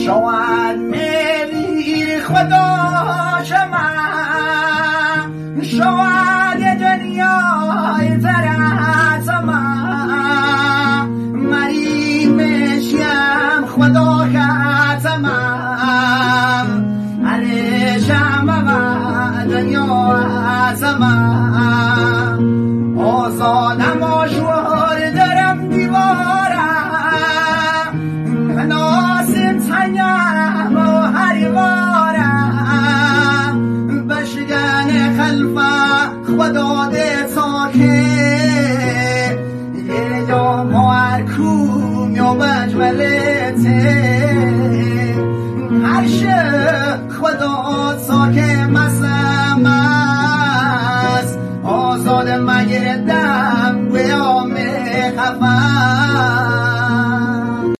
شوان میلی خدا شما شوان دنیای ترات ما مری میشیم خدا خاتمم علی شما و دنیا زمان آزادم و شوهر دارم دیوارم ناسم تنیم و هریوارم بشگن خلفه خدا ده تاکه یه جا مارکوم یا بجملته هرشه خدا ساکه